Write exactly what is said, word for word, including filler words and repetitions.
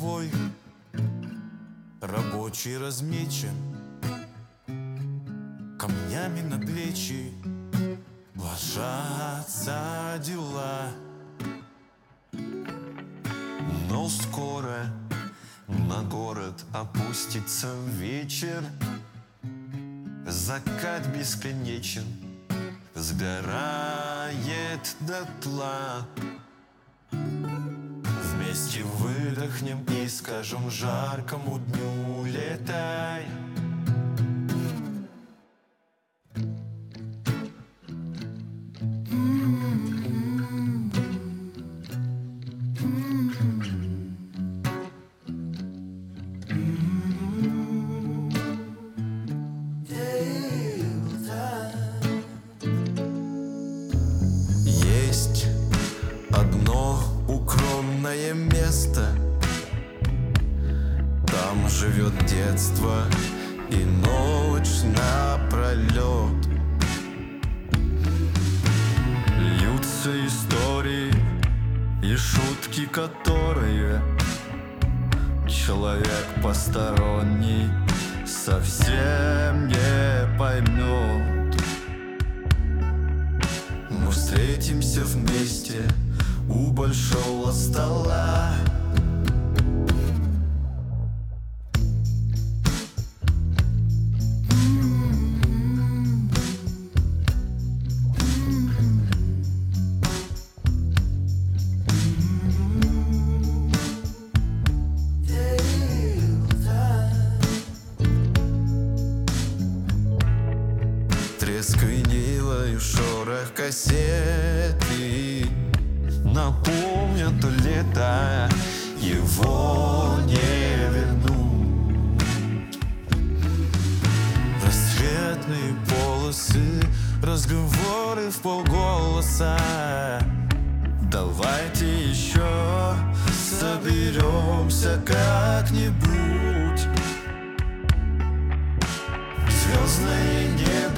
твой рабочий размечен, камнями на плечи ложатся дела. Но скоро на город опустится вечер, закат бесконечен сгорает дотла. Вместе выдохнем и скажем жаркому дню: летай. Есть одно укромное место, там живет детство и ночь напролет. Льются истории и шутки, которые человек посторонний совсем не поймет. Мы встретимся вместе у большого стола. Треск винила и шорох кассеты напомнят то лето, его не вернуть. Рассветные полосы, разговоры в полголоса. Давайте еще соберемся как-нибудь. Звездное небо